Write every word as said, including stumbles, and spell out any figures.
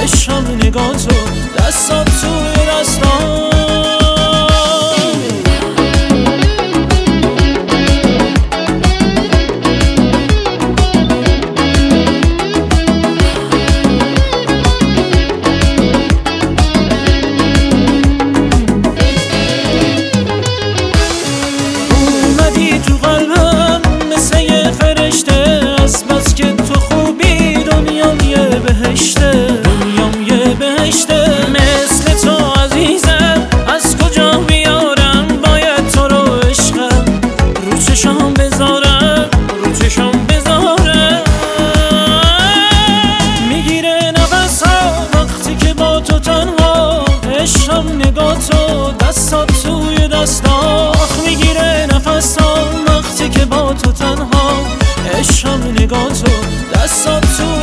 عشقم نگاه تو، دستات توی دستام. اومدی تو قلبم مثل یه فرشته، از بس که تو خوبی دنیام یه بهشته، دنیام یه بهشته. مثل تو عزیزم از کجا بیارم، باید تو رو عشقم رو چشام بذارم، رو چشام بذارم. میگیره نفس ها وقتی که با تو تنها، عشقم نگاه تو، دستات توی دستام. میگیره نفس ها وقتی که با تو تنها، عشقم نگاه تو، دستات تو